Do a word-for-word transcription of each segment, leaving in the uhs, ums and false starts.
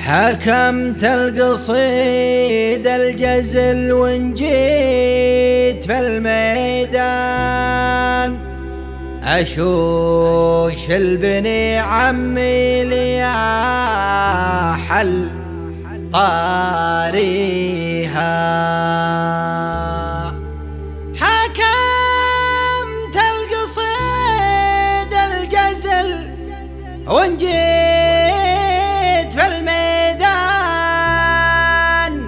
حكمت القصيد الجزل وان جيت في الميدان أشوش البني عمي لي حل طاريها. حكمت القصيد الجزل وان جيت في الميدان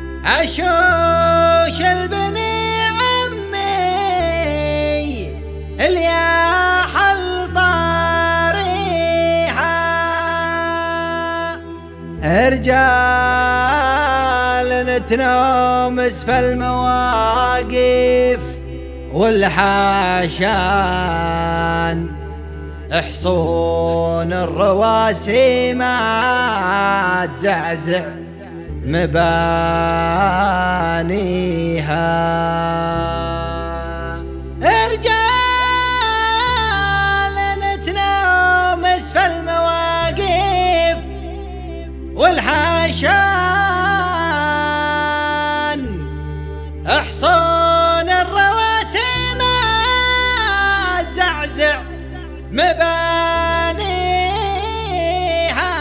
أشوش البني عمي اللي حل طاريها. رجال نتنومس في المواقف والحاشان حصون الرواسي ما تزعزع مبانيها. رجال نتنومس في المواقف والحاشان حصون الرواسي ما تزعزع مبانيها.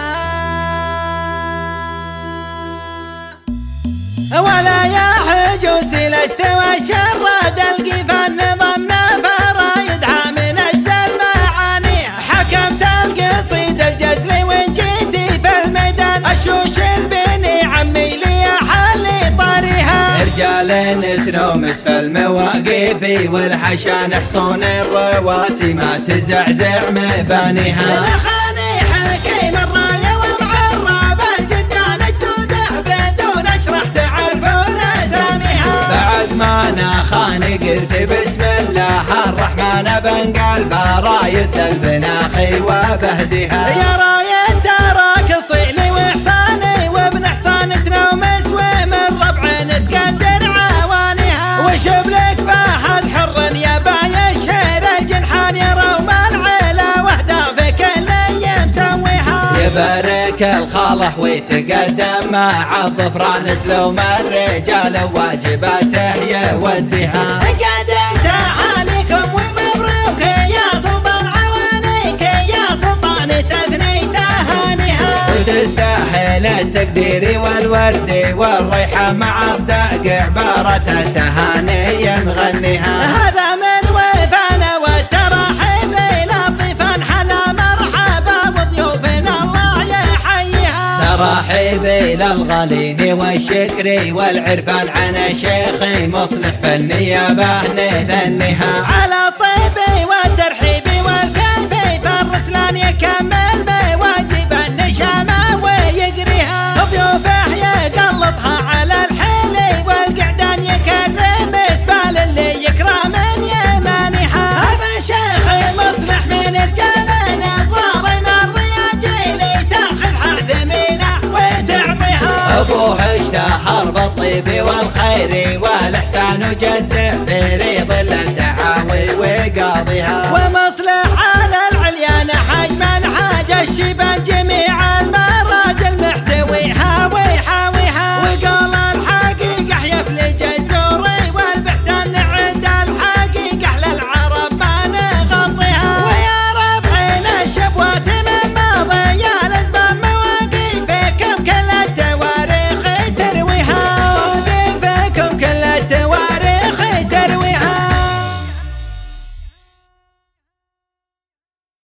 ولا يا حجوسي لاستوى شرد القفا نظام فرايدها من اجزل معانيها. حكمت القصيد الجزلي وان جيتي في الميدان اشوش البني عمي لي حل طاريها. رجال نتنومس في المواقف والحشان حصون الرواسي ما تزعزع مبانيها. لخاني حكيم الرايه ومعرب الجدان جدوده بدون اشرح تعرفون اساميها. بعد ما ناخاني قلت بسم الله الرحمن بنقال برايد البناخي وبهديها. يا رايد تراك صيني وحصاني وابن حصان تنومس ومن ربع نتقدر عوانيها. وشبلك باحد حر يا باي شهر الجنحان يروم العيله وحده في كل ايام مسويها. يبارك الخاله ويتقدم مع الظفران سلوم الرجال واجباته يوديها. قدمت عليكم ومبروك يا سلطان عوانيك يا سلطان تثني تهانيها. وتستاهل التقدير والورد والريحة مع اصداق عبارة التهاني نغنيها. هذا من وفانا والترحيب الى الضيفان حلا مرحبا وضيوفنا الله يحييها. ترحيب الى الغالين والشكر والعرفان عن الشيخ مصلح بالنيابة نثنيها. على الطيب والترحيب والكيف فالرسلان يكمل بواجب النشامة ويقريها. ضيوفه يقلطها على الحيل والقعدان يكرم اسبال اللي يكرم من يمانيها. هذا شيخ مصلح من رجالنا اطوار من الرياجيل تاخذ حق ثمينه وتعطيها. ابوه اشتهر بالطيب والخير والاحسان وجده بريض الدعاوي وقاضيها. ومصلح على العليا نحج من حاج الشيبان جميل